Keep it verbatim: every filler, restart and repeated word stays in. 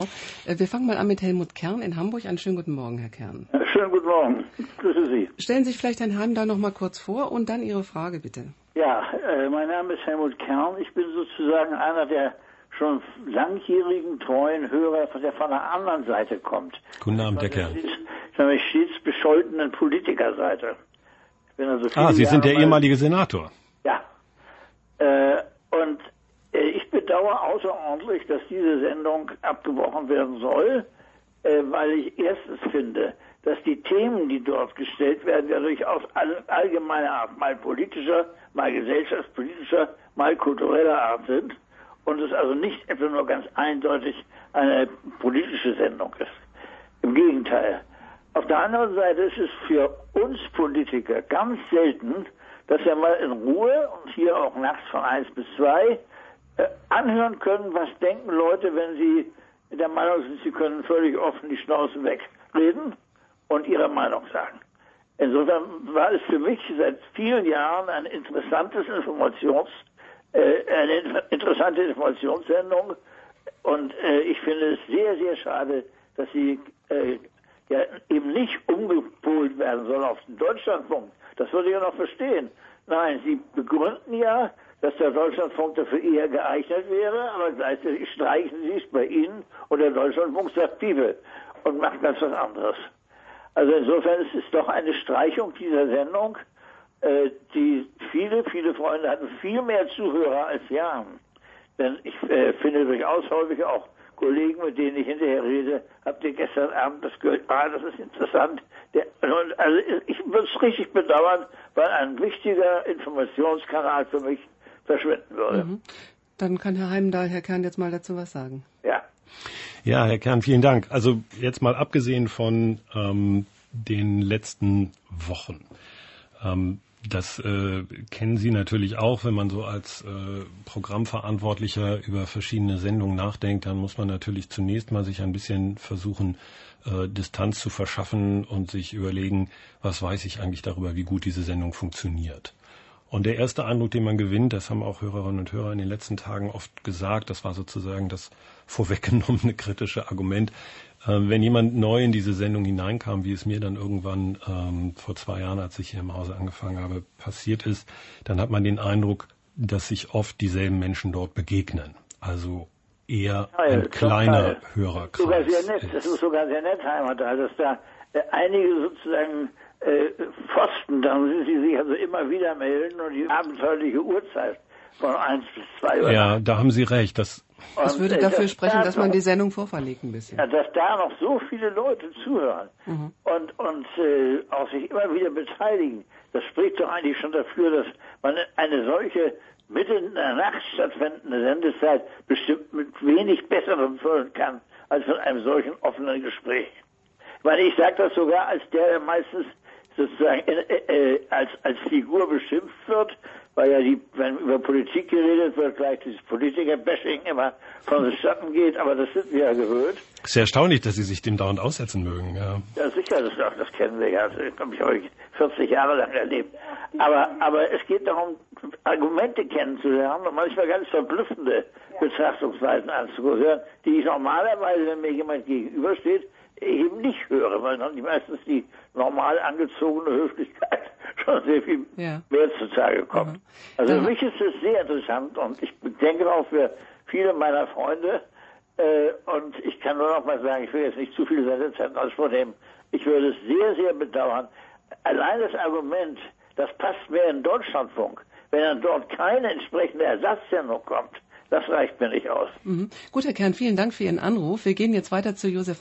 Wir fangen mal an mit Helmut Kern in Hamburg. Einen schönen guten Morgen, Herr Kern. Ja, schönen guten Morgen. Grüße Sie. Stellen Sie sich vielleicht Herrn Heim da noch mal kurz vor und dann Ihre Frage, bitte. Ja, äh, mein Name ist Helmut Kern. Ich bin sozusagen einer der schon langjährigen treuen Hörer, der von der anderen Seite kommt. Guten Abend, Herr Kern. Nämlich stets bescholtenen Politikerseite. Ich bin also ah, Sie sind der ehemalige Senator. Ja. Äh, und äh, ich bedauere außerordentlich, dass diese Sendung abgebrochen werden soll, äh, weil ich erstens finde, dass die Themen, die dort gestellt werden, ja durchaus all, allgemeiner Art, mal politischer, mal gesellschaftspolitischer, mal kultureller Art sind und es also nicht etwa nur ganz eindeutig eine politische Sendung ist. Im Gegenteil. Auf der anderen Seite ist es für uns Politiker ganz selten, dass wir mal in Ruhe und hier auch nachts von eins bis zwei äh, anhören können, was denken Leute, wenn sie der Meinung sind, sie können völlig offen die Schnauze wegreden und ihre Meinung sagen. Insofern war es für mich seit vielen Jahren ein interessantes Informations, äh, eine interessante Informationssendung und äh, ich finde es sehr, sehr schade, dass sie äh, ja eben nicht umgepolt werden soll auf den Deutschlandfunk. Das würde ich ja noch verstehen. Nein, Sie begründen ja, dass der Deutschlandfunk dafür eher geeignet wäre, aber gleichzeitig streichen Sie es bei Ihnen und der Deutschlandfunk sagt Piebe und macht ganz was anderes. Also insofern ist es doch eine Streichung dieser Sendung, äh, die viele, viele Freunde hatten viel mehr Zuhörer als wir haben. Denn ich äh, finde durchaus häufig auch Kollegen, mit denen ich hinterher rede, habt ihr gestern Abend das gehört? Ah, das ist interessant. Der, also ich würde es richtig bedauern, weil ein wichtiger Informationskanal für mich verschwinden würde. Mhm. Dann kann Herr Heim da, Herr Kern, jetzt mal dazu was sagen. Ja. Ja, Herr Kern, vielen Dank. Also jetzt mal abgesehen von ähm, den letzten Wochen. Ähm, Das äh, kennen Sie natürlich auch, wenn man so als äh, Programmverantwortlicher über verschiedene Sendungen nachdenkt, dann muss man natürlich zunächst mal sich ein bisschen versuchen, äh, Distanz zu verschaffen und sich überlegen, was weiß ich eigentlich darüber, wie gut diese Sendung funktioniert. Und der erste Eindruck, den man gewinnt, das haben auch Hörerinnen und Hörer in den letzten Tagen oft gesagt, das war sozusagen das vorweggenommene kritische Argument. Ähm, wenn jemand neu in diese Sendung hineinkam, wie es mir dann irgendwann ähm, vor zwei Jahren, als ich hier im Hause angefangen habe, passiert ist, dann hat man den Eindruck, dass sich oft dieselben Menschen dort begegnen. Also eher Teil, ein kleiner Teil. Hörerkreis. Sogar sehr nett, das ist sogar sehr nett, Heimat, dass da äh, einige sozusagen äh, Pfosten, da müssen Sie sich also immer wieder melden und die abenteuerliche Uhrzeit von eins bis zwei Uhr. Ja, da haben Sie recht. Das Das würde dafür sprechen, dass man die Sendung vorverlegt ein bisschen. Ja, dass da noch so viele Leute zuhören mhm. und, und äh, auch sich immer wieder beteiligen, das spricht doch eigentlich schon dafür, dass man eine solche mitten in der Nacht stattfindende Sendezeit bestimmt mit wenig Besserem füllen kann, als mit einem solchen offenen Gespräch. Ich meine, ich sage das sogar als der, der meistens sozusagen äh, äh, als, als Figur beschimpft wird, weil ja die, wenn über Politik geredet wird, gleich dieses Politiker-Bashing immer von den Schatten geht, aber das sind wir ja gewöhnt. Sehr erstaunlich, dass Sie sich dem dauernd aussetzen mögen, ja. Ja, sicher, das, das kennen wir ja, das habe ich euch vierzig Jahre lang erlebt. Aber, aber es geht darum, Argumente kennenzulernen und manchmal ganz verblüffende Betrachtungsweisen anzuhören, die ich normalerweise, wenn mir jemand gegenübersteht, eben nicht höre, weil dann die meistens die normal angezogene Höflichkeit schon sehr viel ja. mehr zutage kommt. Mhm. Also für mich ist es sehr interessant und ich denke auch für viele meiner Freunde, äh, und ich kann nur noch mal sagen, ich will jetzt nicht zu viel Sendezeit in Anspruch nehmen, ich würde es sehr, sehr bedauern. Allein das Argument, das passt mehr in Deutschlandfunk, wenn dann dort keine entsprechende Ersatzsendung kommt, das reicht mir nicht aus. Mhm. Gut, Herr Kern, vielen Dank für Ihren Anruf. Wir gehen jetzt weiter zu Josef